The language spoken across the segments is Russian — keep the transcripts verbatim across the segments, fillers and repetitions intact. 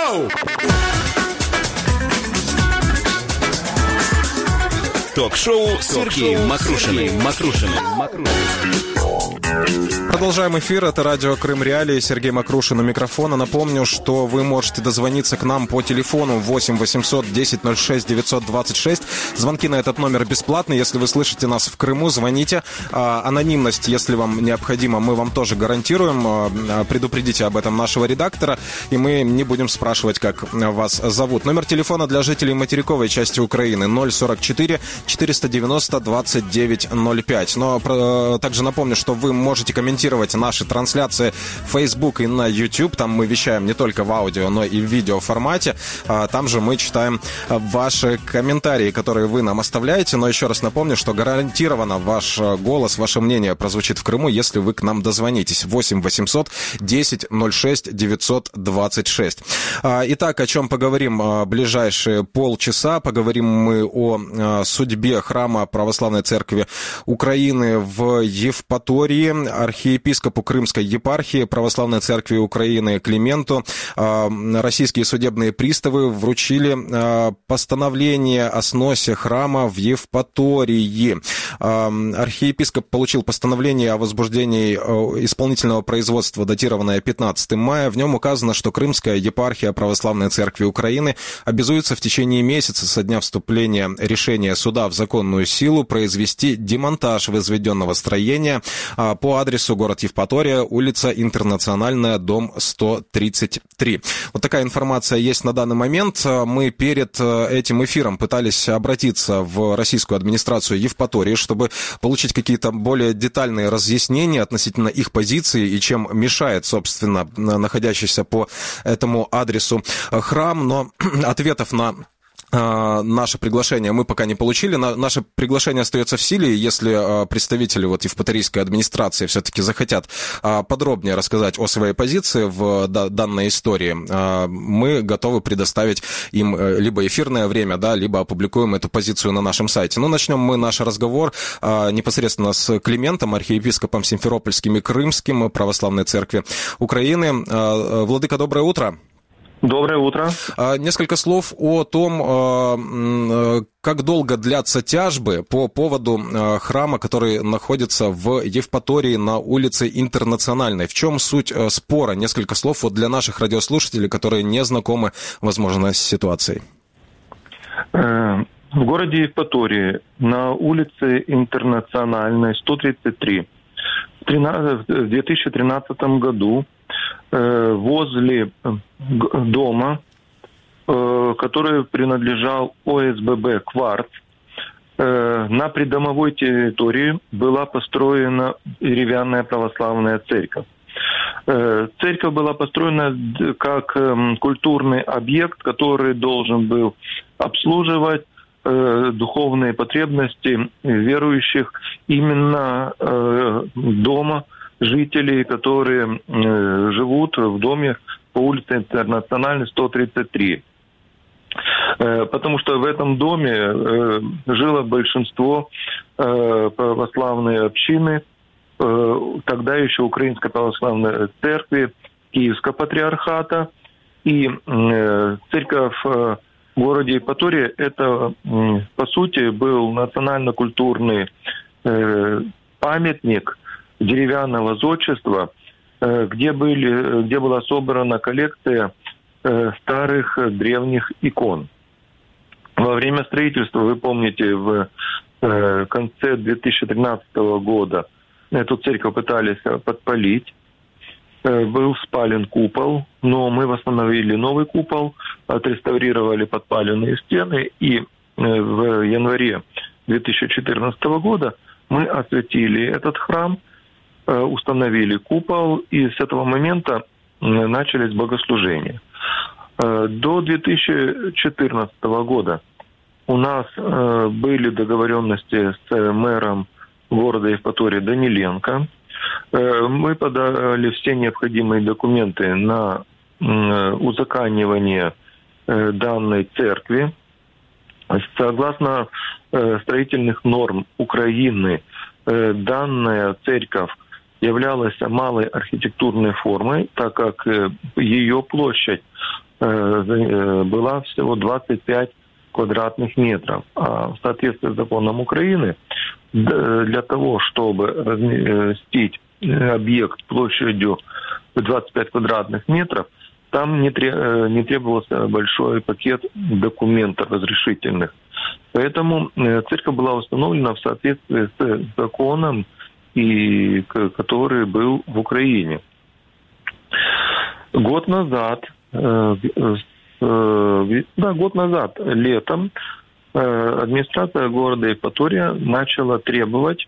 Йоу! Ток-шоу Сергея Макрушиной. Макрушиной. Продолжаем эфир. Это радио Крым Реалии. Сергей Макрушин у микрофона. Напомню, что вы можете дозвониться к нам по телефону восемь восемьсот десять ноль шесть девятьсот двадцать шесть. Звонки на этот номер бесплатные. Если вы слышите нас в Крыму, звоните. Анонимность, если вам необходимо, мы вам тоже гарантируем. Предупредите об этом нашего редактора, и мы не будем спрашивать, как вас зовут. Номер телефона для жителей материковой части Украины ноль сорок четыре четыреста девяносто двадцать девять ноль пять. Но также напомню, что вы можете комментировать наши трансляции в Facebook и на YouTube. Там мы вещаем не только в аудио, но и в видео формате. Там же мы читаем ваши комментарии, которые вы нам оставляете. Но еще раз напомню, что гарантированно ваш голос, ваше мнение прозвучит в Крыму, если вы к нам дозвонитесь. восемь восемьсот десять ноль шесть девятьсот двадцать шесть. Итак, о чем поговорим ближайшие полчаса? Поговорим мы о судьбе храма Православной Церкви Украины в Евпатории. Архиепископу Крымской епархии Православной Церкви Украины Клименту российские судебные приставы вручили постановление о сносе храма в Евпатории. Архиепископ получил постановление о возбуждении исполнительного производства, датированное пятнадцатого мая. В нем указано, что Крымская епархия Православной Церкви Украины обязуется в течение месяца со дня вступления решения суда в законную силу произвести демонтаж возведенного строения по адресу город Евпатория, улица Интернациональная, дом сто тридцать три. Вот такая информация есть на данный момент. Мы перед этим эфиром пытались обратиться в российскую администрацию Евпатории, чтобы получить какие-то более детальные разъяснения относительно их позиции и чем мешает, собственно, находящийся по этому адресу храм. Но ответов на наше приглашение мы пока не получили. Наше приглашение остается в силе, и если представители вот евпаторийской администрации все-таки захотят подробнее рассказать о своей позиции в данной истории, мы готовы предоставить им либо эфирное время, да, либо опубликуем эту позицию на нашем сайте. Но начнем мы наш разговор непосредственно с Климентом, архиепископом Симферопольским и Крымским Православной Церкви Украины. Владыка, доброе утро. Доброе утро. Несколько слов о том, как долго длятся тяжбы по поводу храма, который находится в Евпатории на улице Интернациональной. В чем суть спора? Несколько слов вот для наших радиослушателей, которые не знакомы, возможно, с ситуацией. В городе Евпатории на улице Интернациональной, сто тридцать три, в две тысячи тринадцатом году возле дома, который принадлежал ОСББ «Кварц», на придомовой территории была построена деревянная православная церковь. Церковь была построена как культурный объект, который должен был обслуживать духовные потребности верующих именно дома, жителей, которые э, живут в доме по улице Интернациональной, сто тридцать три. Э, потому что в этом доме э, жило большинство э, православной общины, э, тогда еще Украинской Православной Церкви, Киевского Патриархата. И э, церковь э, в городе Евпатория, это, э, по сути, был национально-культурный э, памятник деревянного зодчества, где, были, где была собрана коллекция старых древних икон. Во время строительства, вы помните, в конце две тысячи тринадцатого года эту церковь пытались подпалить. Был спален купол, но мы восстановили новый купол, отреставрировали подпаленные стены, и в январе две тысячи четырнадцатого года мы осветили этот храм, установили купол, и с этого момента начались богослужения. До две тысячи четырнадцатого года у нас были договоренности с мэром города Евпатории Даниленко. Мы подали все необходимые документы на узаконивание данной церкви. Согласно строительных норм Украины, данная церковь являлась малой архитектурной формой, так как ее площадь была всего двадцать пять квадратных метров. А в соответствии с законом Украины, для того, чтобы разместить объект площадью двадцать пять квадратных метров, там не требовался большой пакет документов разрешительных. Поэтому церковь была установлена в соответствии с законом, и, который был в Украине. Год назад, да, год назад, летом, администрация города Евпатория начала требовать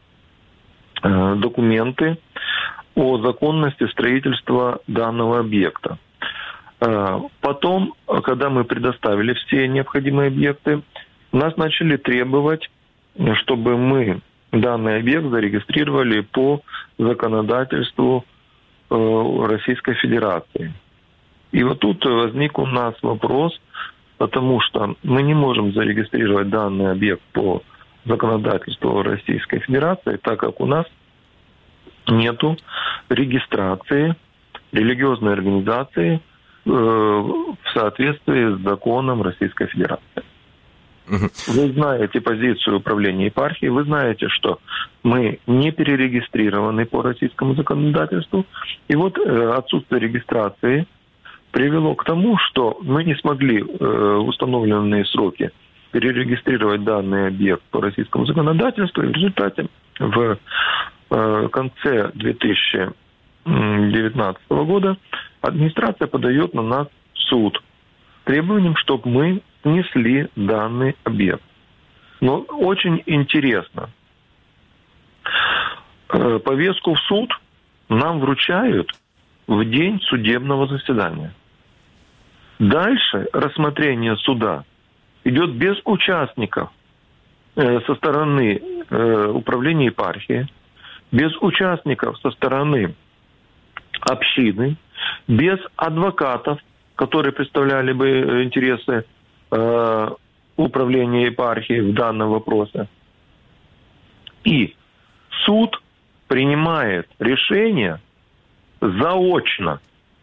документы о законности строительства данного объекта. Потом, когда мы предоставили все необходимые объекты, нас начали требовать, чтобы мы данный объект зарегистрировали по законодательству Российской Федерации. И вот тут возник у нас вопрос, потому что мы не можем зарегистрировать данный объект по законодательству Российской Федерации, так как у нас нету регистрации религиозной организации э, в соответствии с законом Российской Федерации. Вы знаете позицию управления епархией, вы знаете, что мы не перерегистрированы по российскому законодательству. И вот э, отсутствие регистрации привело к тому, что мы не смогли э, в установленные сроки перерегистрировать данный объект по российскому законодательству. И в результате в э, конце две тысячи девятнадцатого года администрация подает на нас в суд с требованием, чтобы мы снесли данный объект. Но очень интересно. Э, повестку в суд нам вручают в день судебного заседания. Дальше рассмотрение суда идет без участников э, со стороны э, управления епархии, без участников со стороны общины, без адвокатов, которые представляли бы интересы э, управления епархии в данном вопросе. И суд принимает решение заочно.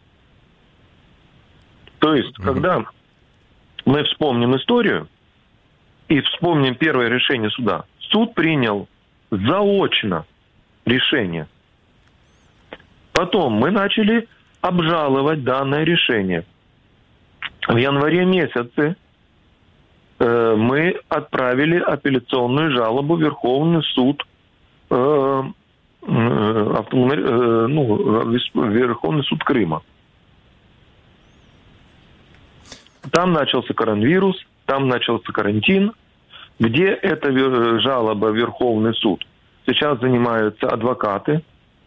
То есть, mm-hmm. когда мы вспомним историю и вспомним первое решение суда, суд принял заочно решение. Потом мы начали обжаловать данное решение. В январе месяце э, мы отправили апелляционную жалобу в Верховный суд, э, э, автономи, э, ну, Верховный суд Крыма. Там начался коронавирус, там начался карантин, где эта жалоба в Верховный суд. Сейчас занимаются адвокаты.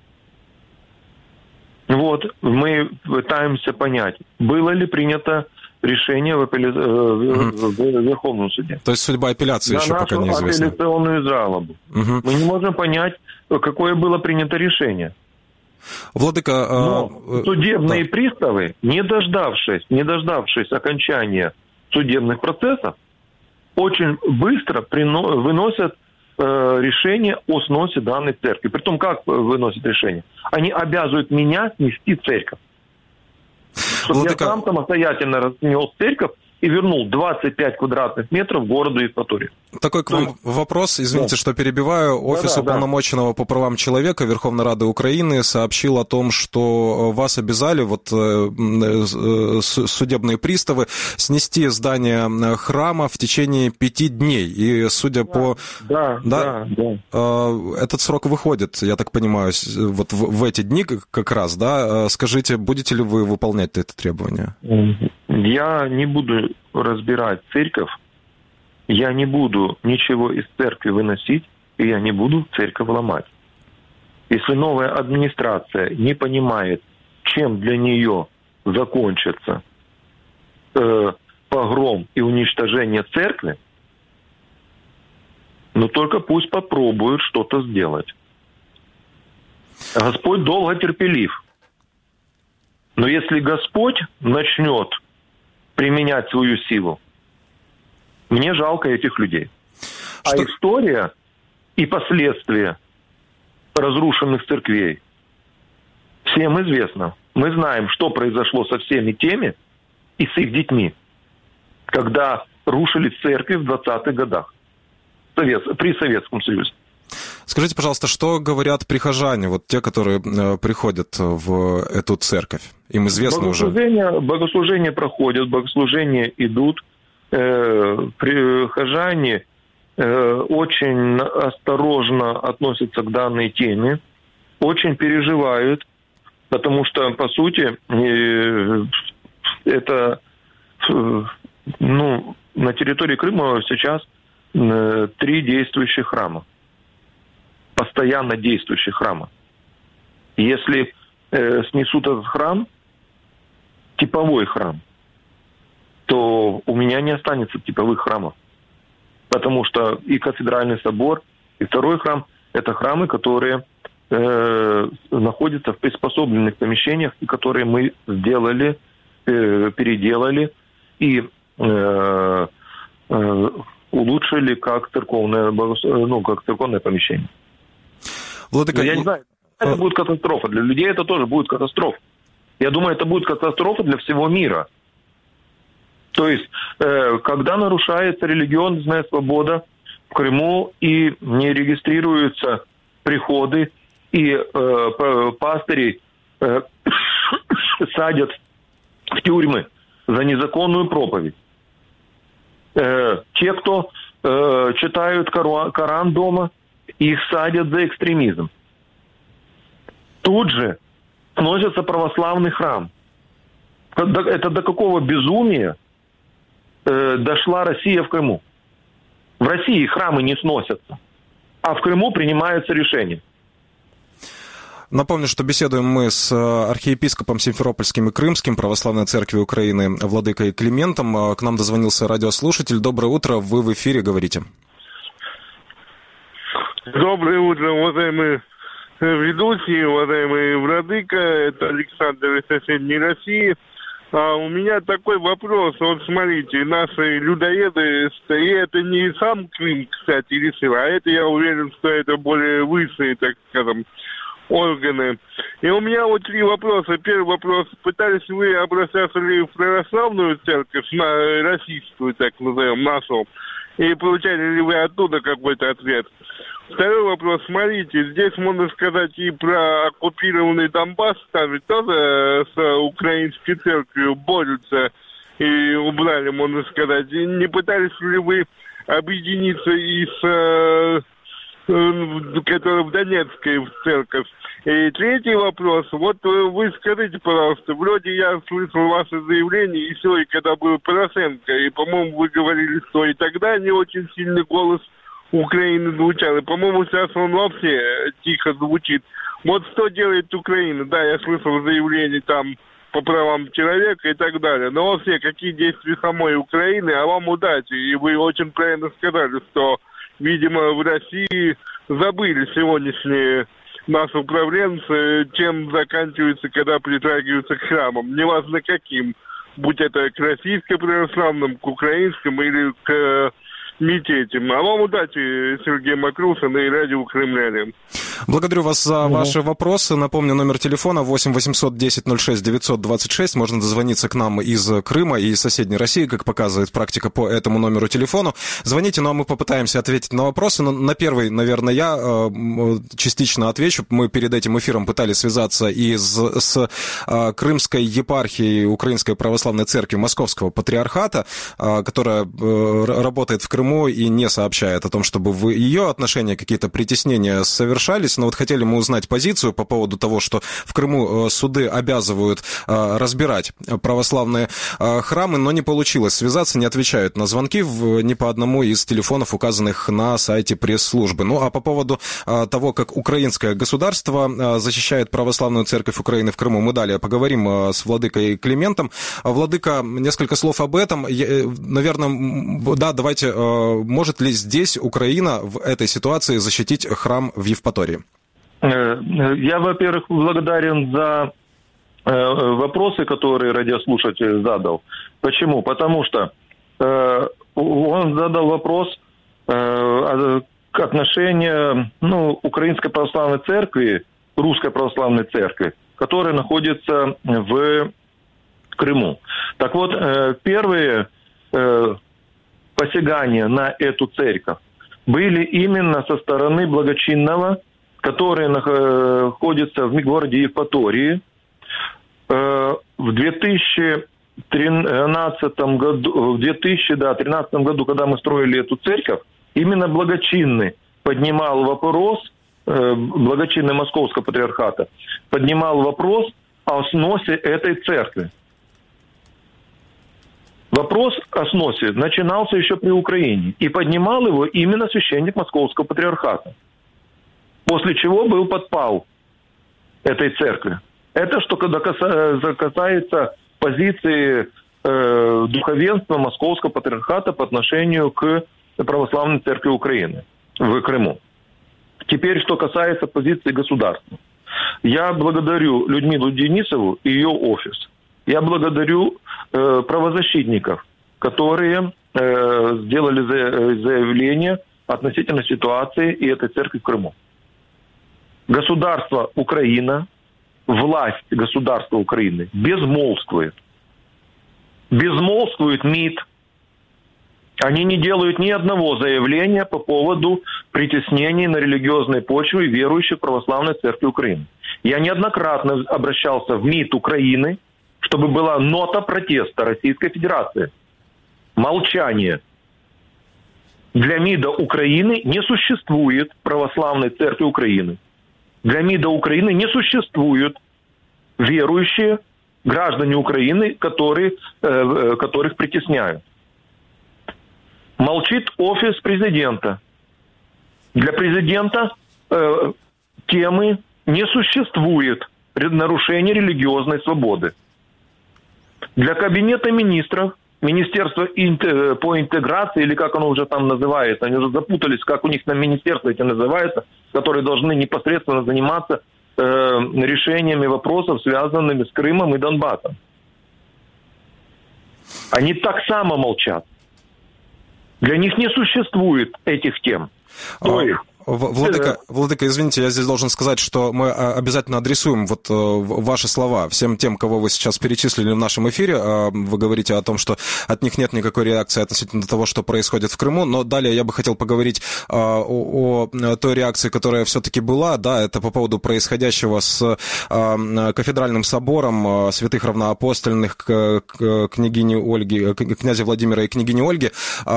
Вот, мы пытаемся понять, было ли принято решение в, апелля... mm-hmm. в Верховном суде. То есть судьба апелляции на еще пока неизвестна. На нашу апелляционную жалобу. Mm-hmm. Мы не можем понять, какое было принято решение. Владыка, Но э, судебные да. приставы, не дождавшись, не дождавшись окончания судебных процессов, очень быстро прино... выносят э, решение о сносе данной церкви. Притом, как выносят решение? Они обязывают меня снести церковь. Чтобы Владыка... я сам самостоятельно снес церковь и вернул двадцать пять квадратных метров городу Евпатории. Такой к вам вопрос, извините, да. что перебиваю. Офис да, да, уполномоченного да. по правам человека Верховной Рады Украины сообщил о том, что вас обязали вот судебные приставы снести здание храма в течение пяти дней. И судя да, по... Да, да, да, да. Этот срок выходит, я так понимаю, вот в, в эти дни как раз, да? Скажите, будете ли вы выполнять это требование? Я не буду разбирать церковь, я не буду ничего из церкви выносить, и я не буду церковь ломать. Если новая администрация не понимает, чем для нее закончится э, погром и уничтожение церкви, но только пусть попробуют что-то сделать. Господь долго терпелив. Но если Господь начнет применять свою силу, мне жалко этих людей. Что... А история и последствия разрушенных церквей всем известно. Мы знаем, что произошло со всеми теми, и с их детьми, когда рушили церкви в двадцатых годах Совет, при Советском Союзе. Скажите, пожалуйста, что говорят прихожане, вот те, которые э, приходят в эту церковь? Им известно богослужения, уже? Богослужения проходят, богослужения идут. Э, прихожане э, очень осторожно относятся к данной теме, очень переживают, потому что, по сути, э, это э, ну, на территории Крыма сейчас э, три действующих храма. Постоянно действующих храма. Если э, снесут этот храм, типовой храм, то у меня не останется типовых храмов. Потому что и кафедральный собор, и второй храм – это храмы, которые э, находятся в приспособленных помещениях, и которые мы сделали, э, переделали и э, э, улучшили как церковное, ну, как церковное помещение. Владыка, я не знаю, это будет катастрофа. Для людей это тоже будет катастрофа. Я думаю, это будет катастрофа для всего мира. То есть, э, когда нарушается религиозная свобода в Крыму и не регистрируются приходы, и э, пастыри э, садят в тюрьмы за незаконную проповедь. Э, те, кто э, читают Коран дома, их садят за экстремизм. Тут же сносится православный храм. Это до какого безумия э, дошла Россия в Крыму? В России храмы не сносятся, а в Крыму принимаются решения. Напомню, что беседуем мы с архиепископом Симферопольским и Крымским Православной Церкви Украины владыкой Климентом. К нам дозвонился радиослушатель. Доброе утро, вы в эфире, говорите. Доброе утро, уважаемые ведущие, уважаемый владыка, это Александр из соседней России. А у меня такой вопрос, вот смотрите, наши людоеды, и это не сам Крым, кстати, решил, а это, я уверен, что это более высшие, так скажем, органы. И у меня вот три вопроса. Первый вопрос, пытались вы обращаться ли в православную церковь, на российскую, так назовем, нашу, и получали ли вы оттуда какой-то ответ? Второй вопрос, смотрите, здесь можно сказать и про оккупированный Донбасс, там ведь тоже с украинской церковью борются и убрали, можно сказать. И не пытались ли вы объединиться и с, которая в Донецкой в церковь? И третий вопрос, вот вы скажите, пожалуйста, вроде я слышал ваше заявление еще и когда был Порошенко, и, по-моему, вы говорили, что и тогда не очень сильный голос Украины звучал, и, по-моему, сейчас он вообще тихо звучит. Вот что делает Украина? Да, я слышал заявление там по правам человека и так далее, но вообще, какие действия самой Украины, а вам удачи, и вы очень правильно сказали, что, видимо, в России забыли сегодняшние наши управленцы, чем заканчивается, когда притрагиваются к храмам, неважно каким, будь это к российско-православным, к украинским или к мечетям. А вам удачи, Сергей Макрушин и радио Кремляне. Благодарю вас за mm-hmm. ваши вопросы. Напомню, номер телефона восемь восемьсот десять ноль шесть девятьсот двадцать шесть. Можно дозвониться к нам из Крыма и из соседней России, как показывает практика по этому номеру телефона. Звоните, ну а мы попытаемся ответить на вопросы. Но на первый, наверное, я э, частично отвечу. Мы перед этим эфиром пытались связаться и с, с э, Крымской епархией Украинской Православной Церкви Московского Патриархата, э, которая э, работает в Крыму и не сообщает о том, чтобы в ее отношении какие-то притеснения совершались. Но вот хотели мы узнать позицию по поводу того, что в Крыму суды обязывают разбирать православные храмы, но не получилось связаться, не отвечают на звонки ни по одному из телефонов, указанных на сайте пресс-службы. Ну а по поводу того, как украинское государство защищает православную церковь Украины в Крыму, мы далее поговорим с владыкой Климентом. Владыка, несколько слов об этом. Наверное, да, давайте, может ли здесь Украина в этой ситуации защитить храм в Евпатории? Я, во-первых, благодарен за вопросы, которые радиослушатель задал. Почему? Потому что он задал вопрос к отношению ну, Украинской Православной Церкви, Русской Православной Церкви, которая находится в в Крыму. Так вот, первые посягания на эту церковь были именно со стороны благочинного, который находится в городе Евпатории. В две тысячи тринадцатом году, в две тысячи тринадцатом году, когда мы строили эту церковь, именно благочинный поднимал вопрос, благочинный Московского патриархата, поднимал вопрос о сносе этой церкви. Вопрос о сносе начинался еще при Украине, и поднимал его именно священник Московского патриархата. После чего был подпал этой церкви. Это что когда касается позиции э, духовенства Московского патриархата по отношению к православной церкви Украины в Крыму. Теперь, что касается позиции государства. Я благодарю Людмилу Денисову и ее офис. Я благодарю э, правозащитников, которые э, сделали за, заявление относительно ситуации и этой церкви в Крыму. Государство Украина, власть государства Украины безмолвствует. Безмолвствует МИД. Они не делают ни одного заявления по поводу притеснений на религиозной почве верующих в православной церкви Украины. Я неоднократно обращался в МИД Украины, чтобы была нота протеста Российской Федерации. Молчание. Для МИДа Украины не существует православной церкви Украины. Для МИДа Украины не существуют верующие граждане Украины, которые, э, которых притесняют. Молчит офис президента. Для президента э, темы не существует нарушения религиозной свободы. Для кабинета министров, Министерство по интеграции, или как оно уже там называется, они уже запутались, как у них там министерства эти называются, которые должны непосредственно заниматься э, решениями вопросов, связанными с Крымом и Донбассом. Они так само молчат. Для них не существует этих тем. То есть, Владыка, Владыка, извините, я здесь должен сказать, что мы обязательно адресуем вот ваши слова всем тем, кого вы сейчас перечислили в нашем эфире. Вы говорите о том, что от них нет никакой реакции относительно того, что происходит в Крыму. Но далее я бы хотел поговорить о, о той реакции, которая все-таки была. Да, это по поводу происходящего с кафедральным собором святых равноапостольных княгини Ольги, князя Владимира и княгини Ольги.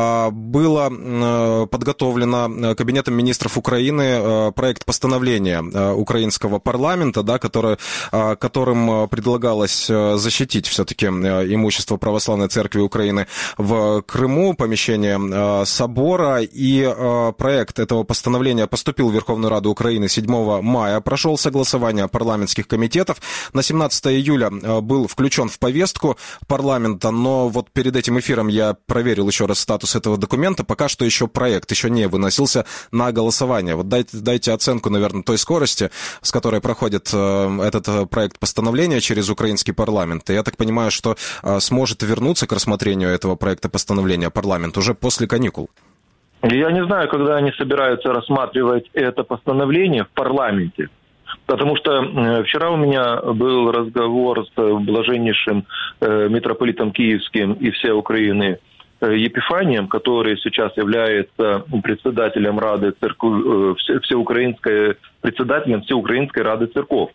Было подготовлено Кабинетом министров Украины проект постановления украинского парламента, да, который, которым предлагалось защитить все-таки имущество Православной Церкви Украины в Крыму, помещение собора. И проект этого постановления поступил в Верховную Раду Украины седьмого мая, прошел согласование парламентских комитетов. На семнадцатое июля был включен в повестку парламента, но вот перед этим эфиром я проверил еще раз статус этого документа. Пока что еще проект еще не выносился на голосование. Вот дайте, дайте оценку, наверное, той скорости, с которой проходит э, этот проект постановления через украинский парламент. И я так понимаю, что э, сможет вернуться к рассмотрению этого проекта постановления парламент уже после каникул. Я не знаю, когда они собираются рассматривать это постановление в парламенте. Потому что э, вчера у меня был разговор с блаженнейшим э, митрополитом Киевским и всей Украины Епифанием, который сейчас является председателем Рады церкви, всеукраинской, председателем Всеукраинской Рады Церков.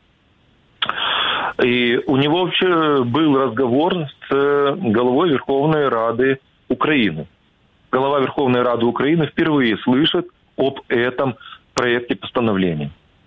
И у него вообще был разговор с главой Верховной Рады Украины. Глава Верховной Рады Украины впервые слышит об этом проекте постановления.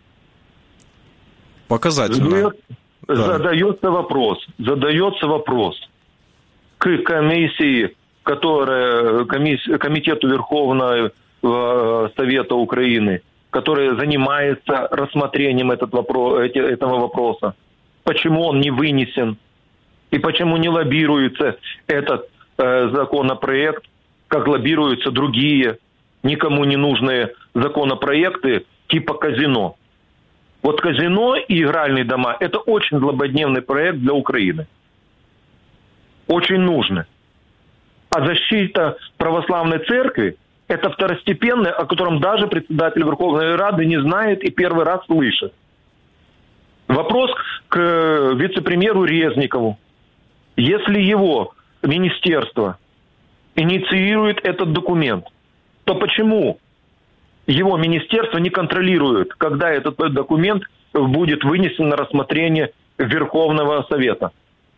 Показательно. Да. Задается вопрос, задается вопрос к комиссии, которая, комиссия, комитету Верховного Совета Украины, который занимается рассмотрением этот вопрос, этого вопроса. Почему он не вынесен? И почему не лоббируется этот э, законопроект, как лоббируются другие никому не нужные законопроекты типа казино? Вот казино и игральные дома – это очень злободневный проект для Украины. Очень нужный. А защита православной церкви – это второстепенное, о котором даже председатель Верховной Рады не знает и первый раз слышит. Вопрос к вице-премьеру Резникову. Если его министерство инициирует этот документ, то почему его министерство не контролирует, когда этот документ будет вынесен на рассмотрение Верховного Совета?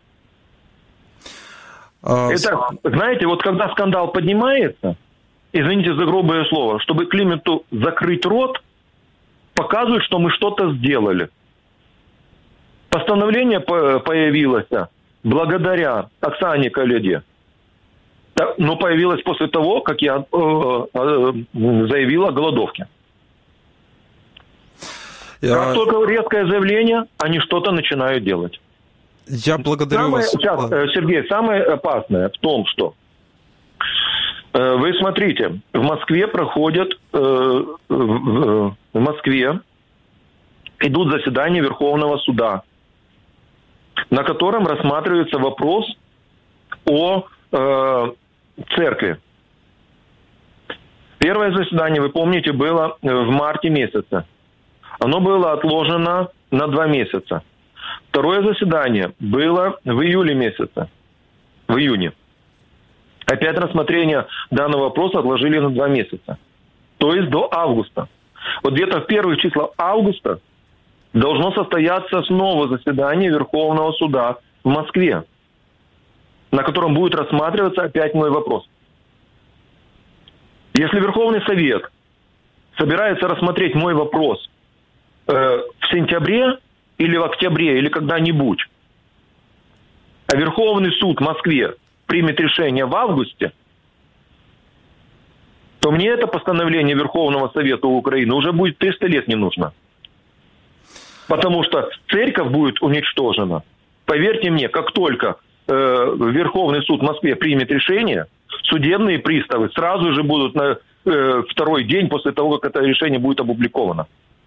А... Это, знаете, вот когда скандал поднимается, извините за грубое слово, чтобы Клименту закрыть рот, показывают, что мы что-то сделали. Постановление появилось благодаря Оксане Каледе, но появилось после того, как я заявил о голодовке. Я... Как только резкое заявление, они что-то начинают делать. Я благодарю самое, вас. Сейчас, Сергей, самое опасное в том, что э, вы смотрите, в Москве проходят, э, в, в Москве идут заседания Верховного суда, на котором рассматривается вопрос о э, церкви. Первое заседание, вы помните, было в марте месяце. Оно было отложено на два месяца. Второе заседание было в июле месяце, в июне. Опять рассмотрение данного вопроса отложили на два месяца. То есть до августа. Вот где-то в первых числах августа должно состояться снова заседание Верховного суда в Москве, на котором будет рассматриваться опять мой вопрос. Если Верховный Совет собирается рассмотреть мой вопрос э, в сентябре или в октябре, или когда-нибудь, а Верховный суд в Москве примет решение в августе, то мне это постановление Верховного Совета Украины уже будет триста лет не нужно. Потому что церковь будет уничтожена. Поверьте мне, как только э, Верховный суд в Москве примет решение, судебные приставы сразу же будут на э, второй день после того, как это решение будет опубликовано.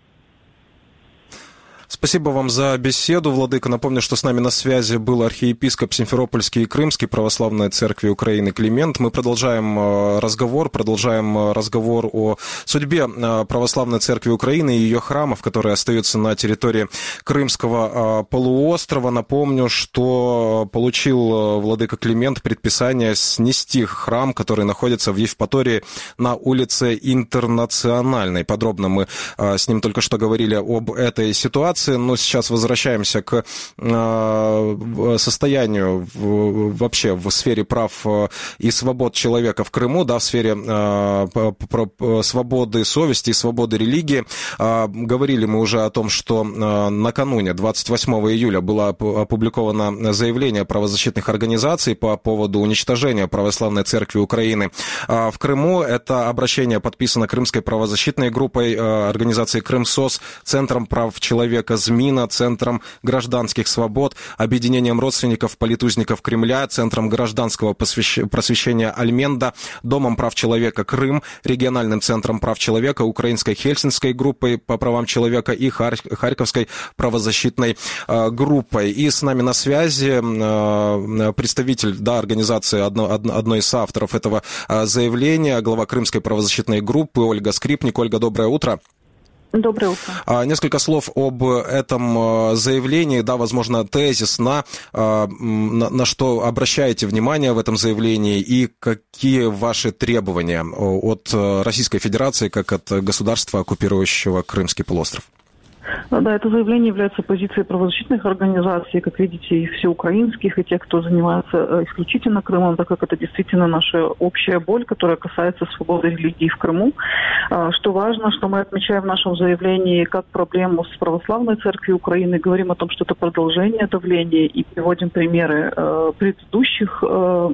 Спасибо вам за беседу, владыка. Напомню, что с нами на связи был архиепископ Симферопольский и Крымский православной церкви Украины Климент. Мы продолжаем разговор, продолжаем разговор о судьбе православной церкви Украины и ее храмов, которые остаются на территории Крымского полуострова. Напомню, что получил владыка Климент предписание снести храм, который находится в Евпатории на улице Интернациональной. Подробно мы с ним только что говорили об этой ситуации. Но сейчас возвращаемся к э, состоянию в, вообще в сфере прав и свобод человека в Крыму, да, в сфере э, про, свободы совести и свободы религии. Э, говорили мы уже о том, что э, накануне, двадцать восьмого июля, было опубликовано заявление правозащитных организаций по поводу уничтожения Православной Церкви Украины э, в Крыму. Это обращение подписано Крымской правозащитной группой, э, организацией Крымсос, Центром прав человека ЗМИНа, Центром гражданских свобод, Объединением родственников политузников Кремля, Центром гражданского просвещения Альменда, Домом прав человека Крым, Региональным центром прав человека, Украинской Хельсинской группой по правам человека и Харьковской правозащитной группой. И с нами на связи представитель, да, организации, одно, одной из авторов этого заявления, глава Крымской правозащитной группы Ольга Скрипник. Ольга, доброе утро. Доброе утро. Несколько слов об этом заявлении, да, возможно, тезис, на, на, на что обращаете внимание в этом заявлении и какие ваши требования от Российской Федерации, как от государства, оккупирующего Крымский полуостров? Да, это заявление является позицией правозащитных организаций, как видите, и всеукраинских, и тех, кто занимается исключительно Крымом, так как это действительно наша общая боль, которая касается свободы религии в Крыму. Что важно, что мы отмечаем в нашем заявлении как проблему с православной церковью Украины, говорим о том, что это продолжение давления, и приводим примеры предыдущих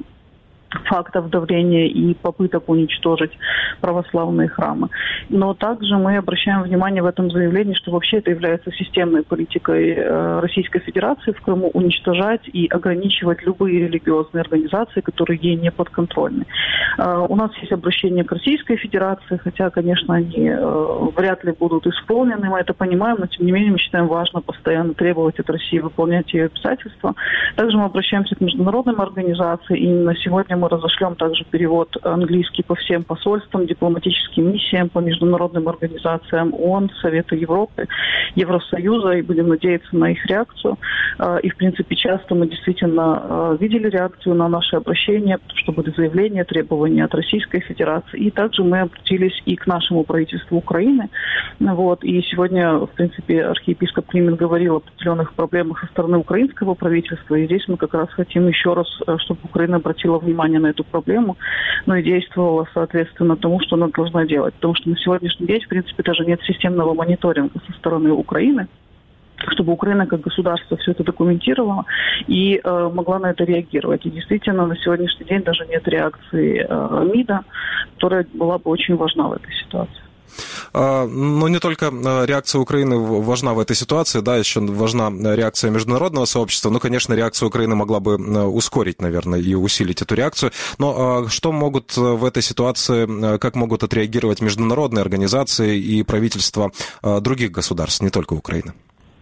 фактов давления и попыток уничтожить православные храмы. Но также мы обращаем внимание в этом заявлении, что вообще это является системной политикой Российской Федерации в Крыму уничтожать и ограничивать любые религиозные организации, которые ей не подконтрольны. У нас есть обращение к Российской Федерации, хотя, конечно, они вряд ли будут исполнены, мы это понимаем, но тем не менее мы считаем важно постоянно требовать от России выполнять ее обязательства. Также мы обращаемся к международным организациям, и на сегодня мы разошлем также перевод английский по всем посольствам, дипломатическим миссиям, по международным организациям ООН, Совета Европы, Евросоюза, и будем надеяться на их реакцию. И, в принципе, часто мы действительно видели реакцию на наши обращения, что были заявления, требования от Российской Федерации. И также мы обратились и к нашему правительству Украины. Вот. И сегодня, в принципе, архиепископ Климент говорил о определенных проблемах со стороны украинского правительства. И здесь мы как раз хотим еще раз, чтобы Украина обратила внимание на эту проблему, но и действовала соответственно тому, что она должна делать. Потому что на сегодняшний день, в принципе, даже нет системного мониторинга со стороны Украины, чтобы Украина как государство все это документировала и э, могла на это реагировать. И действительно, на сегодняшний день даже нет реакции э, МИДа, которая была бы очень важна в этой ситуации. Но не только реакция Украины важна в этой ситуации, да, еще важна реакция международного сообщества. Ну, конечно, реакция Украины могла бы ускорить, наверное, и усилить эту реакцию. Но что могут в этой ситуации, как могут отреагировать международные организации и правительства других государств, не только Украины?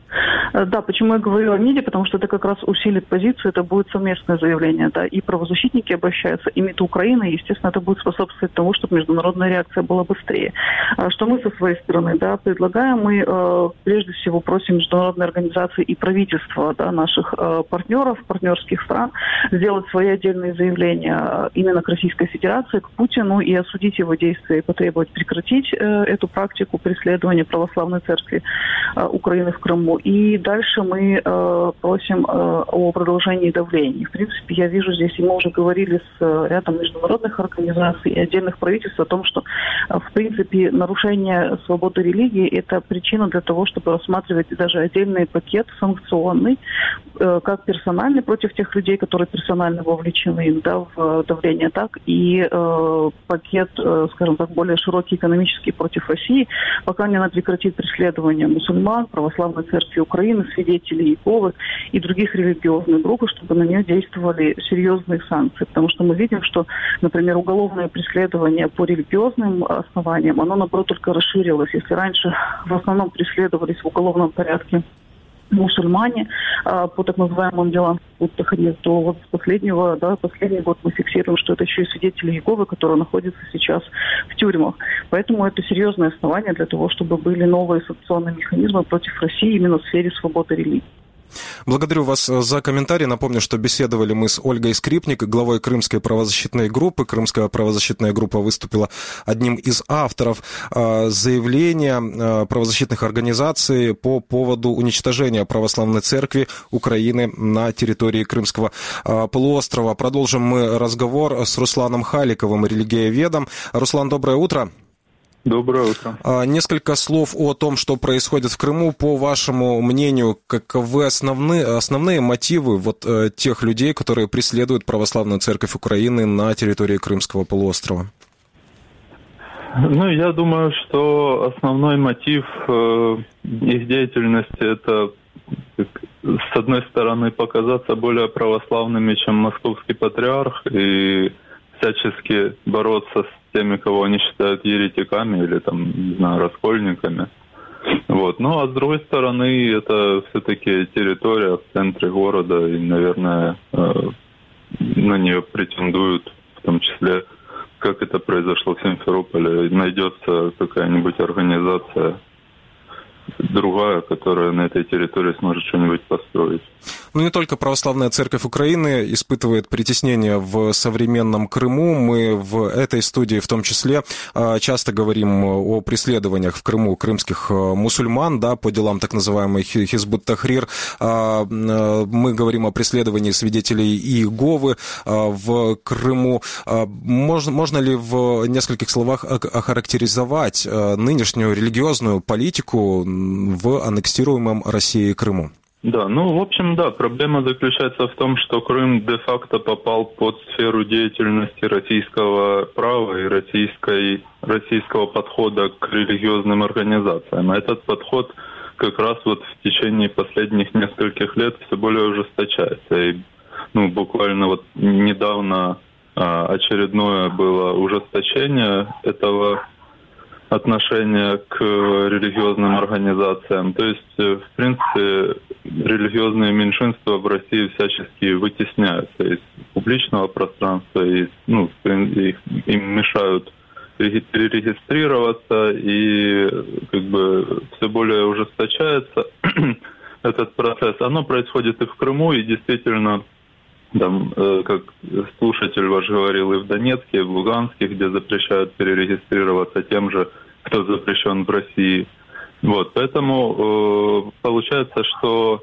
Да, почему я говорю о МИДе, потому что это как раз усилит позицию, это будет совместное заявление, да, и правозащитники обращаются, и МИД Украины, и, естественно, это будет способствовать тому, чтобы международная реакция была быстрее. Что мы со своей стороны, да, предлагаем, мы э, прежде всего просим международные организации и правительства, да, наших э, партнеров, партнерских стран, сделать свои отдельные заявления именно к Российской Федерации, к Путину, и осудить его действия, и потребовать прекратить э, эту практику преследования православной церкви э, Украины в Крыму. И дальше мы э, просим э, о продолжении давления. В принципе, я вижу здесь, и мы уже говорили с э, рядом международных организаций и отдельных правительств о том, что, э, в принципе, нарушение свободы религии – это причина для того, чтобы рассматривать даже отдельный пакет санкционный, э, как персональный против тех людей, которые персонально вовлечены, да, в давление, так и э, пакет, э, скажем так, более широкий экономический против России, пока не она прекратит преследование мусульман, православной церкви Украины, свидетелей Иеговы и других религиозных групп, чтобы на нее действовали серьезные санкции. Потому что мы видим, что, например, уголовное преследование по религиозным основаниям, оно, наоборот, только расширилось. Если раньше в основном преследовались в уголовном порядке мусульмане а, по так называемым делам Тахрир, то вот с последнего, да, последний год мы фиксируем, что это еще и свидетели Иеговы, которые находятся сейчас в тюрьмах. Поэтому это серьезное основание для того, чтобы были новые санкционные механизмы против России именно в сфере свободы религии. Благодарю вас за комментарий. Напомню, что беседовали мы с Ольгой Скрипник, главой Крымской правозащитной группы. Крымская правозащитная группа выступила одним из авторов заявления правозащитных организаций по поводу уничтожения православной церкви Украины на территории Крымского полуострова. Продолжим мы разговор с Русланом Халиковым, религиоведом. Руслан, доброе утро. Доброе утро. Несколько слов о том, что происходит в Крыму. По вашему мнению, каковы основные, основные мотивы вот э, тех людей, которые преследуют православную церковь Украины на территории Крымского полуострова? Ну, я думаю, что основной мотив э, их деятельности – это, с одной стороны, показаться более православными, чем московский патриарх, и всячески бороться с теми, кого они считают еретиками или, там, не знаю, раскольниками. Вот. Ну, а с другой стороны, это все-таки территория в центре города, и, наверное, на нее претендуют, в том числе, как это произошло в Симферополе, найдется какая-нибудь организация другая, которая на этой территории сможет что-нибудь построить. Ну, не только православная церковь Украины испытывает притеснение в современном Крыму. Мы в этой студии в том числе часто говорим о преследованиях в Крыму крымских мусульман, да, по делам так называемой Хизбут Тахрир. Мы говорим о преследовании свидетелей Иеговы в Крыму. Можно, можно ли в нескольких словах охарактеризовать нынешнюю религиозную политику в аннексируемом Россией Крыму? Да, ну, в общем, да, проблема заключается в том, что Крым де-факто попал под сферу деятельности российского права и российской, российского подхода к религиозным организациям. А этот подход как раз вот в течение последних нескольких лет все более ужесточается. И, ну, буквально вот недавно а, очередное было ужесточение этого отношение к религиозным организациям. То есть, в принципе, религиозные меньшинства в России всячески вытесняются из публичного пространства, и ну, их, им мешают перерегистрироваться, и как бы все более ужесточается этот процесс. Оно происходит и в Крыму, и действительно, там, как слушатель ваш говорил, и в Донецке, и в Луганске, где запрещают перерегистрироваться тем же, кто запрещен в России. Вот, поэтому э, получается, что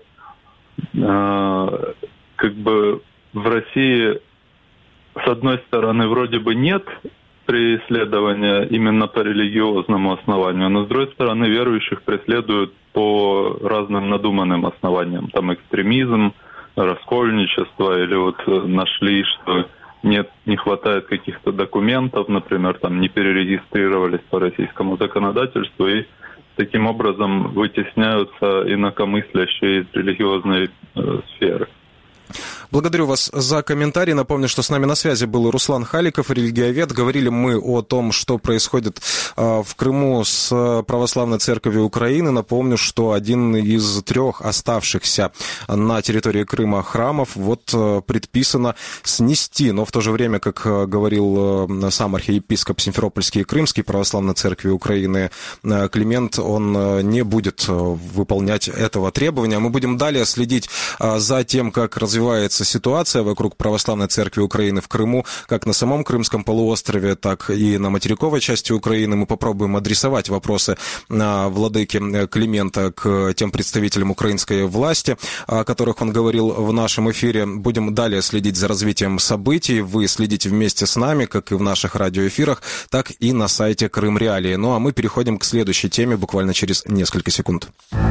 э, как бы в России с одной стороны вроде бы нет преследования именно по религиозному основанию, но с другой стороны верующих преследуют по разным надуманным основаниям. Там экстремизм, раскольничество, или вот нашли, что нет, не хватает каких-то документов, например, там не перерегистрировались по российскому законодательству, и таким образом вытесняются инакомыслящие из религиозной э, сферы. Благодарю вас за комментарий. Напомню, что с нами на связи был Руслан Халиков, религиовед. Говорили мы о том, что происходит в Крыму с Православной Церковью Украины. Напомню, что один из трех оставшихся на территории Крыма храмов вот предписано снести. Но в то же время, как говорил сам архиепископ Симферопольский и Крымский Православной Церкви Украины Климент, он не будет выполнять этого требования. Мы будем далее следить за тем, как развивается ситуация вокруг Православной Церкви Украины в Крыму, как на самом Крымском полуострове, так и на материковой части Украины. Мы попробуем адресовать вопросы владыки Климента к тем представителям украинской власти, о которых он говорил в нашем эфире. Будем далее следить за развитием событий. Вы следите вместе с нами, как и в наших радиоэфирах, так и на сайте Крым Реалии. Ну а мы переходим к следующей теме буквально через несколько секунд.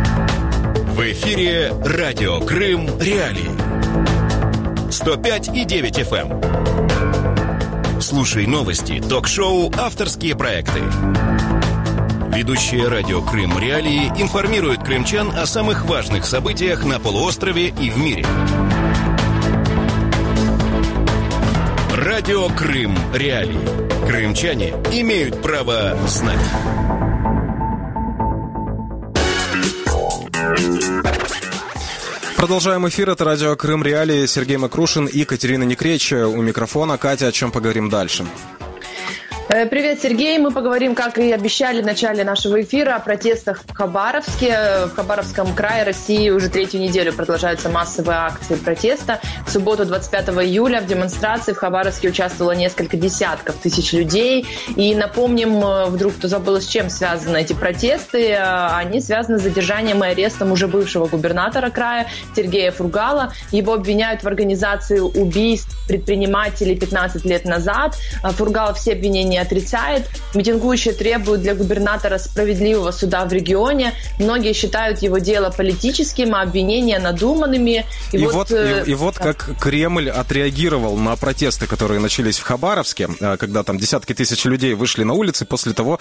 В эфире радио Крым Реалии. сто пять и девять эф эм. Слушай новости, ток-шоу, авторские проекты. Ведущие радио Крым Реалии информируют крымчан о самых важных событиях на полуострове и в мире. Радио Крым Реалии. Крымчане имеют право знать. Продолжаем эфир. Это радио Крым Реалии. Сергей Макрушин и Катерина Некреч у микрофона. Катя, о чем поговорим дальше? Привет, Сергей. Мы поговорим, как и обещали в начале нашего эфира, о протестах в Хабаровске. В Хабаровском крае России уже третью неделю продолжаются массовые акции протеста. В субботу, двадцать пятого июля, в демонстрации в Хабаровске участвовало несколько десятков тысяч людей. И напомним, вдруг кто забыл, с чем связаны эти протесты. Они связаны с задержанием и арестом уже бывшего губернатора края Сергея Фургала. Его обвиняют в организации убийств предпринимателей пятнадцать лет назад. Фургал все обвинения отрицает. Митингующие требуют для губернатора справедливого суда в регионе. Многие считают его дело политическим, а обвинения надуманными. И, и, вот, вот, и, и вот как Кремль отреагировал на протесты, которые начались в Хабаровске, когда там десятки тысяч людей вышли на улицы после того,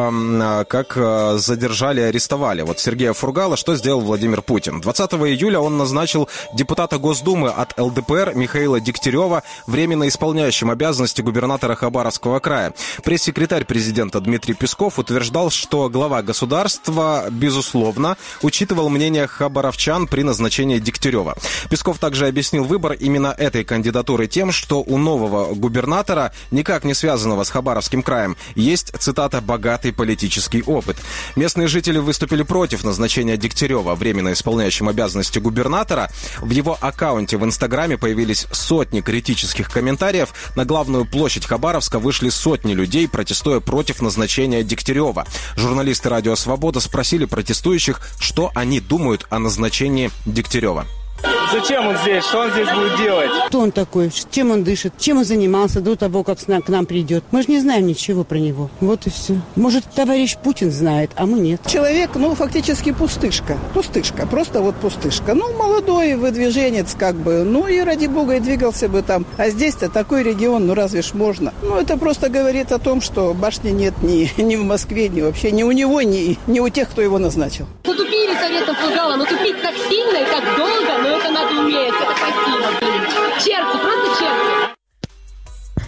как задержали и арестовали. Вот Сергея Фургала что сделал Владимир Путин? двадцатого июля он назначил депутата Госдумы от эл дэ пэ эр Михаила Дегтярева временно исполняющим обязанности губернатора Хабаровского края. Пресс-секретарь президента Дмитрий Песков утверждал, что глава государства, безусловно, учитывал мнение хабаровчан при назначении Дегтярева. Песков также объяснил выбор именно этой кандидатуры тем, что у нового губернатора, никак не связанного с Хабаровским краем, есть, цитата, «богатый политический опыт». Местные жители выступили против назначения Дегтярева временно исполняющим обязанности губернатора. В его аккаунте в Инстаграме появились сотни критических комментариев. На главную площадь Хабаровска вышли сотни людей, протестуя против назначения Дегтярева. Журналисты «Радио Свобода» спросили протестующих, что они думают о назначении Дегтярева. Зачем он здесь? Что он здесь будет делать? Кто он такой? Чем он дышит? Чем он занимался до того, как к нам придет? Мы же не знаем ничего про него. Вот и все. Может, товарищ Путин знает, а мы нет. Человек, ну, фактически пустышка. Пустышка. Просто вот пустышка. Ну, молодой выдвиженец, как бы. Ну, и ради бога, и двигался бы там. А здесь-то такой регион, ну, разве ж можно? Ну, это просто говорит о том, что башни нет ни, ни в Москве, ни вообще, ни у него, ни, ни у тех, кто его назначил. Натупили советом Фургала, но тупить так сильно и так долго, но это надо уметь, это красиво. Черти, просто черти.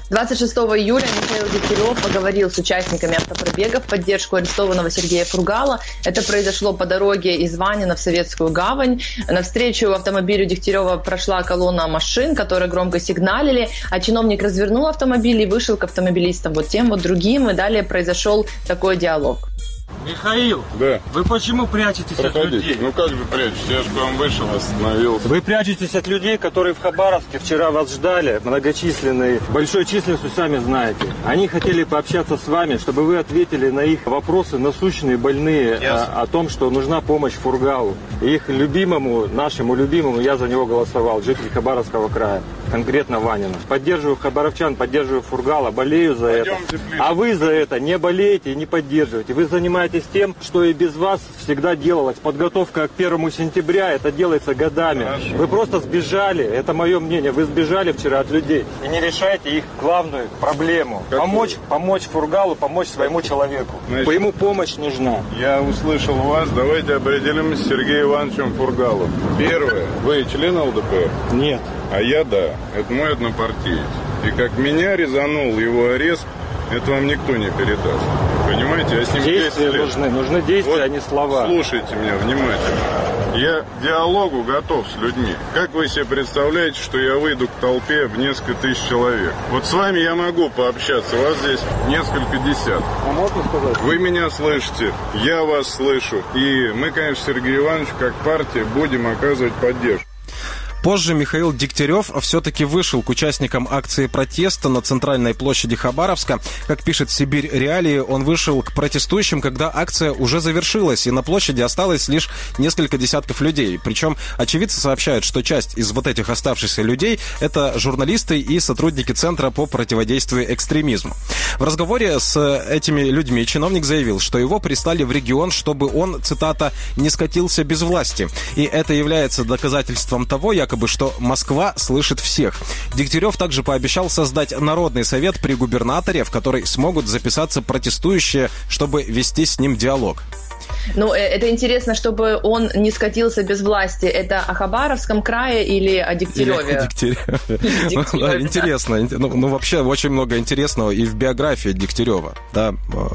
двадцать шестого июля Михаил Дегтярев поговорил с участниками автопробега в поддержку арестованного Сергея Фургала. Это произошло по дороге из Ванина в Советскую гавань. Навстречу автомобилю Дегтярева прошла колонна машин, которые громко сигналили, а чиновник развернул автомобиль и вышел к автомобилистам, вот тем, вот другим, и далее произошел такой диалог. Михаил, да. Вы почему прячетесь Проходите. от людей? Ну как же прячусь? Я же к вам вышел, остановился. Вы прячетесь от людей, которые в Хабаровске вчера вас ждали, многочисленные, большой численностью, сами знаете. Они хотели пообщаться с вами, чтобы вы ответили на их вопросы насущные, больные, о, о том, что нужна помощь Фургалу. Их любимому, нашему любимому, я за него голосовал, житель Хабаровского края, конкретно Ванина. Поддерживаю хабаровчан, поддерживаю Фургала, болею за Пойдемте это. ближе. А вы за это не болеете и не поддерживаете. Вы занимаетесь тем, что и без вас всегда делалось. Подготовка к первому сентября, это делается годами. Хорошо. Вы просто сбежали, это мое мнение, вы сбежали вчера от людей и не решаете их главную проблему. Какую? Помочь, помочь Фургалу, помочь своему человеку. Значит, Ему помощь нужна. Я услышал вас, давайте определимся с Сергеем Ивановичем Фургалом. Первое, вы член ЛДПР? Нет. А я да, это мой однопартиец. И как меня резанул его арест, это вам никто не передаст. Понимаете, я с ним Действия нужны, нужны действия, вот, а не слова. Слушайте меня внимательно. Я к диалогу готов с людьми. Как вы себе представляете, что я выйду к толпе в несколько тысяч человек? Вот с вами я могу пообщаться, вас здесь несколько десятков. А можно сказать? Вы меня слышите, я вас слышу. И мы, конечно, Сергей Иванович, как партия, будем оказывать поддержку. Позже Михаил Дегтярев все-таки вышел к участникам акции протеста на центральной площади Хабаровска. Как пишет «Сибирь Реалии», он вышел к протестующим, когда акция уже завершилась, и на площади осталось лишь несколько десятков людей. Причем очевидцы сообщают, что часть из вот этих оставшихся людей – это журналисты и сотрудники Центра по противодействию экстремизму. В разговоре с этими людьми чиновник заявил, что его прислали в регион, чтобы он, цитата, «не скатился без власти». И это является доказательством того, я якобы, что Москва слышит всех. Дегтярев также пообещал создать народный совет при губернаторе, в который смогут записаться протестующие, чтобы вести с ним диалог. Ну, это интересно, чтобы он не скатился без власти. Это о Хабаровском крае или о Дегтяреве? Дегтяреве. Интересно. Ну, вообще, очень много интересного и в биографии Дегтярева. Да.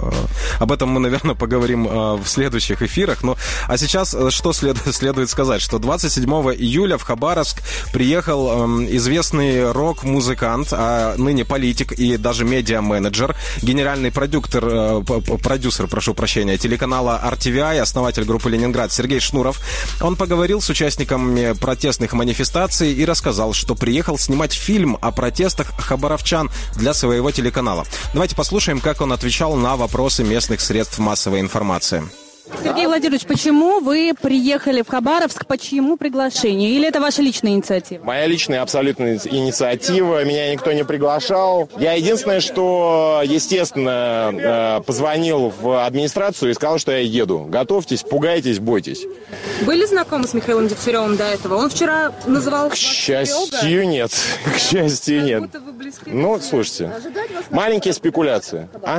Об этом мы, наверное, поговорим в следующих эфирах. Ну, а сейчас что следует сказать? Что двадцать седьмого июля в Хабаровск приехал известный рок-музыкант, а ныне политик и даже медиа-менеджер, генеральный продюктор, продюсер, прошу прощения, телеканала ар ти ви ай, основатель группы «Ленинград» Сергей Шнуров. Он поговорил с участниками протестных манифестаций и рассказал, что приехал снимать фильм о протестах хабаровчан для своего телеканала. Давайте послушаем, как он отвечал на вопросы местных средств массовой информации. Сергей Владимирович, почему вы приехали в Хабаровск, по чьему приглашению? Или это ваша личная инициатива? Моя личная абсолютная инициатива, меня никто не приглашал. Я единственное, что, естественно, позвонил в администрацию и сказал, что я еду. Готовьтесь, пугайтесь, бойтесь. Были знакомы с Михаилом Дегтяревым до этого? Он вчера называл... К счастью, нет. К счастью, нет. Ну, слушайте, маленькие спекуляции. А?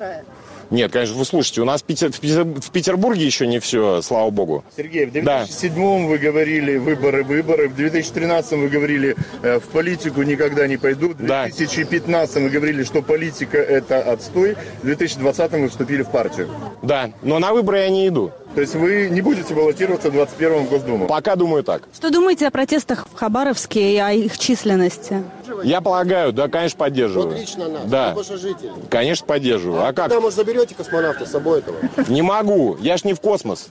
Нет, конечно, вы слушайте, у нас в, Питер, в, Питер, в Петербурге еще не все, слава богу. Сергей, в две тысячи седьмом да. вы говорили выборы, выборы, в две тысячи тринадцатом вы говорили э, в политику никогда не пойду, в две тысячи пятнадцатом вы говорили, что политика это отстой, в две тысячи двадцатом вы вступили в партию. Да, но на выборы я не иду. То есть вы не будете баллотироваться в двадцать первом в Госдуму? Пока думаю так. Что думаете о протестах в Хабаровске и о их численности? Я полагаю, да, конечно, поддерживаю. Вот лично нас, да. больше жителей. Конечно, поддерживаю. А, а как? Когда, может, заберете космонавта с собой этого? Не могу, я ж не в космос.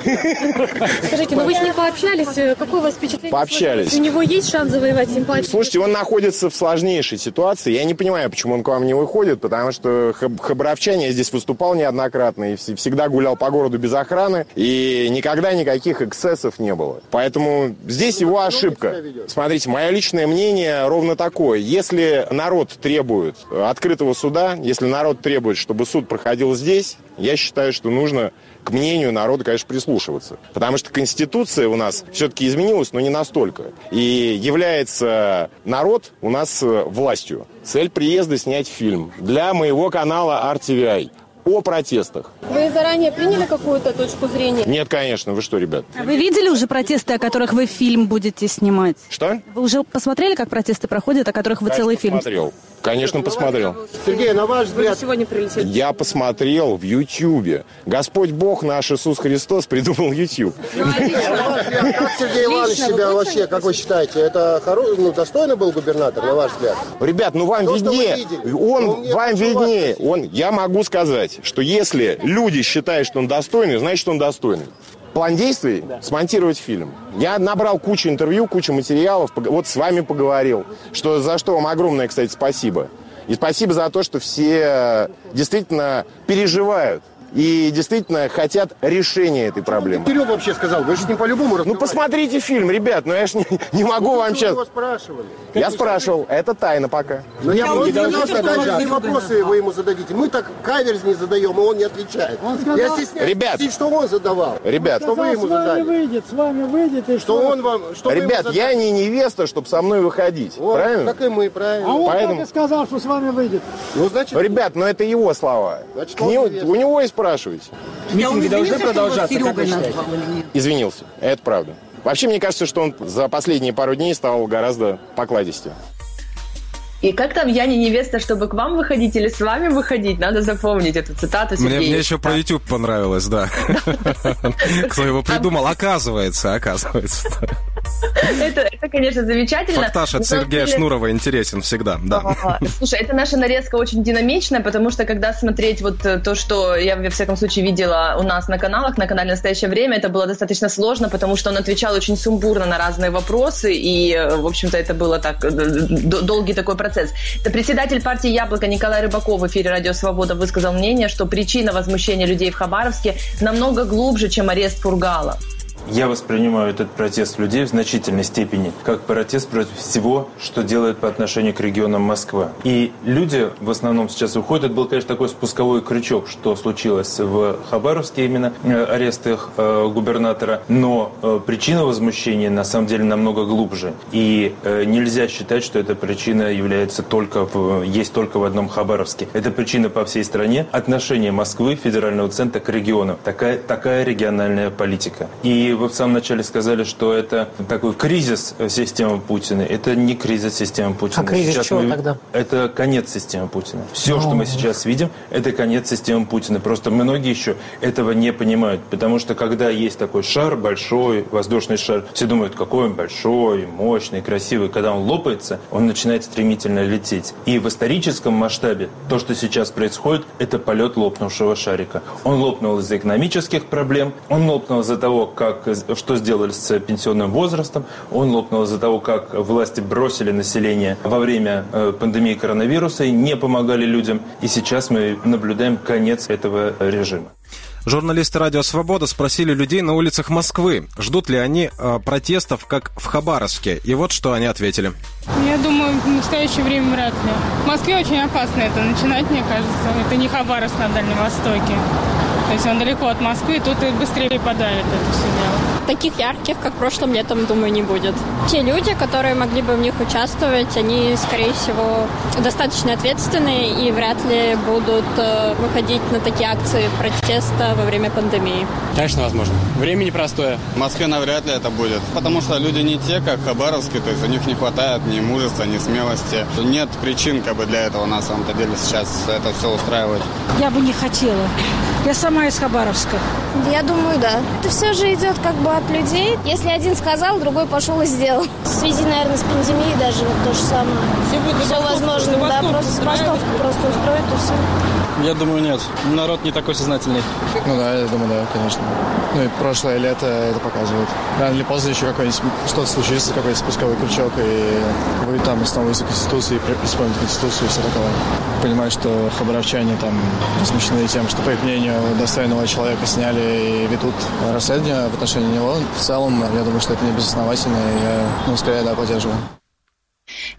Скажите, ну вы с ним пообщались? Какое у вас впечатление? Пообщались. У него есть шанс завоевать симпатию? Слушайте, он находится в сложнейшей ситуации. Я не понимаю, почему он к вам не выходит, потому что хабаровчане, я здесь выступал неоднократно и всегда гулял по городу без охраны. И никогда никаких эксцессов не было. Поэтому здесь его ошибка. Смотрите, мое личное мнение ровно такое. Если народ требует открытого суда, если народ требует, чтобы суд проходил здесь, я считаю, что нужно к мнению народа, конечно, прислушиваться. Потому что Конституция у нас все-таки изменилась, но не настолько. И является народ у нас властью. Цель приезда снять фильм для моего канала ар ти ви ай. о протестах. Вы заранее приняли какую-то точку зрения? Нет, конечно. Вы что, ребят? А вы видели уже протесты, о которых вы фильм будете снимать? Что? Вы уже посмотрели, как протесты проходят, о которых вы Конечно, целый фильм? Посмотрел. Конечно, посмотрел. Сергей, на ваш взгляд... Вы сегодня прилетели? Я посмотрел в Ютьюбе. Господь Бог наш Иисус Христос придумал Ютьюб. На ваш взгляд, как Сергей Иванович себя вообще, как вы считаете, это хоро... ну, достойный был губернатор, на ваш взгляд? Ребят, ну вам То, что виднее. вы видели. Он Ну, мне вам хочу вас виднее. Он, я могу сказать, что если люди считают, что он достойный, значит, он достойный. План действий – смонтировать фильм. Я набрал кучу интервью, кучу материалов, вот с вами поговорил, что, за что вам огромное, кстати, спасибо. И спасибо за то, что все действительно переживают и действительно хотят решения этой проблемы. Кирилл вообще сказал, вы же с ним по-любому разговаривали. Ну, посмотрите фильм, ребят, ну я ж не, не могу Ну, вам сейчас... его спрашивали. Я спрашивал, это тайна пока. Но я не сказал, что какие вопросы вы ему зададите. Мы так каверз не задаем, и он не отвечает. Он сказал, я стесняюсь, ребят, что он задавал. Ребят, что вы ему задали. Выйдет, с вами выйдет, и что, что он вам... Что ребят, я не невеста, чтобы со мной выходить, вот, правильно? Так и мы, правильно. А он Поэтому... так и сказал, что с вами выйдет. Ну, значит... Ребят, ну это его слова. Значит, К нему, у него и спрашивайте. Митинги должны продолжаться, как вы считаете? Извинился, это правда. Вообще, мне кажется, что он за последние пару дней стал гораздо покладистее. И как там «я не невеста, чтобы к вам выходить» или «с вами выходить»? Надо запомнить эту цитату, Сергей. Мне, мне еще про YouTube понравилось, да. Кто его придумал? Оказывается, оказывается. Это, это, конечно, замечательно. Фактаж от Сергея деле... Шнурова интересен всегда, да. Слушай, эта наша нарезка очень динамичная, потому что когда смотреть вот то, что я, во всяком случае, видела у нас на каналах, на канале «Настоящее время», это было достаточно сложно, потому что он отвечал очень сумбурно на разные вопросы, и, в общем-то, это было так, долгий такой процесс. Это председатель партии «Яблоко» Николай Рыбаков в эфире «Радио Свобода» высказал мнение, что причина возмущения людей в Хабаровске намного глубже, чем арест Фургала. Я воспринимаю этот протест людей в значительной степени как протест против всего, что делает по отношению к регионам Москва. И люди в основном сейчас уходят. Это был, конечно, такой спусковой крючок, что случилось в Хабаровске, именно арест их э, губернатора. Но э, причина возмущения на самом деле намного глубже. И э, нельзя считать, что эта причина является только в, есть только в одном Хабаровске. Это причина по всей стране. Отношение Москвы, федерального центра, к региону. Такая, такая региональная политика. И вы в самом начале сказали, что это такой кризис системы Путина. Это не кризис системы Путина. А кризис сейчас чего мы... тогда? Это конец системы Путина. Все, Но... что мы сейчас видим, это конец системы Путина. Просто многие еще этого не понимают. Потому что когда есть такой шар, большой воздушный шар, все думают, какой он большой, мощный, красивый. Когда он лопается, он начинает стремительно лететь. И в историческом масштабе то, что сейчас происходит, это полет лопнувшего шарика. Он лопнул из-за экономических проблем, он лопнул из-за того, как что сделали с пенсионным возрастом. Он лопнул из-за того, как власти бросили население во время э, пандемии коронавируса и не помогали людям. И сейчас мы наблюдаем конец этого режима. Журналисты «Радио Свобода» спросили людей на улицах Москвы, ждут ли они э, протестов, как в Хабаровске. И вот что они ответили. Я думаю, в настоящее время вряд ли. В Москве очень опасно это начинать, мне кажется. Это не Хабаровск на Дальнем Востоке. То есть он далеко от Москвы, тут и быстрее подавит это все дело. Таких ярких, как прошлым летом, думаю, не будет. Те люди, которые могли бы в них участвовать, они, скорее всего, достаточно ответственные и вряд ли будут выходить на такие акции протеста во время пандемии. Конечно, возможно. Время непростое. В Москве навряд ли это будет. Потому что люди не те, как Хабаровские, то есть у них не хватает ни мужества, ни смелости. Нет причин как бы для этого на самом-то деле сейчас это все устраивать. Я бы не хотела. Я сама из Хабаровска. Я думаю, да. Это все же идет как бы от людей. Если один сказал, другой пошел и сделал. В связи, наверное, с пандемией даже вот то же самое. Все, будет все возможно, да, просто забастовку просто устроить и все. Я думаю, нет. Народ не такой сознательный. Ну да, я думаю, да, конечно. Ну и прошлое лето это показывает. Рано или поздно еще какой-нибудь что-то случится, какой-то спусковой крючок, и вы там снова из Конституции, исполнить Конституцию и все такое. Понимаю, что хабаровчане там возмущены тем, что, по их мнению, достойного человека сняли и ведут расследование в отношении него. В целом, я думаю, что это не безосновательно, и я, ну, скорее, да, поддерживаю.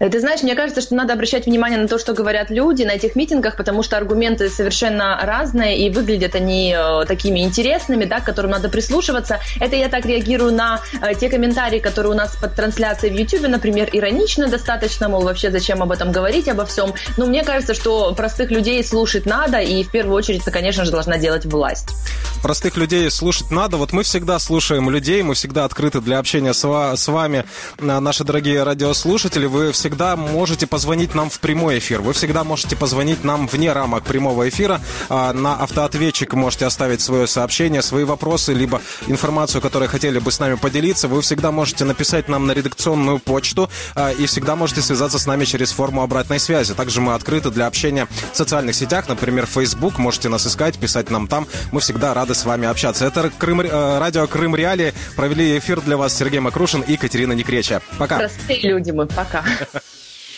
Ты знаешь, мне кажется, что надо обращать внимание на то, что говорят люди на этих митингах, потому что аргументы совершенно разные, и выглядят они э, такими интересными, да, к которым надо прислушиваться. Это я так реагирую на э, те комментарии, которые у нас под трансляцией в Ютубе, например, иронично достаточно, мол, вообще зачем об этом говорить, обо всем. Но мне кажется, что простых людей слушать надо, и в первую очередь это, конечно же, должна делать власть. Простых людей слушать надо. Вот мы всегда слушаем людей, мы всегда открыты для общения с, с вами, наши дорогие радиослушатели. Вы всегда можете позвонить нам в прямой эфир. Вы всегда можете позвонить нам вне рамок прямого эфира. На автоответчик можете оставить свое сообщение, свои вопросы, либо информацию, которой хотели бы с нами поделиться. Вы всегда можете написать нам на редакционную почту и всегда можете связаться с нами через форму обратной связи. Также мы открыты для общения в социальных сетях, например, Facebook. Можете нас искать, писать нам там. Мы всегда рады с вами общаться. Это Крым, радио Крым Реалии. Провели эфир для вас Сергей Макрушин и Катерина Некреча. Пока. Простые люди мы. Пока.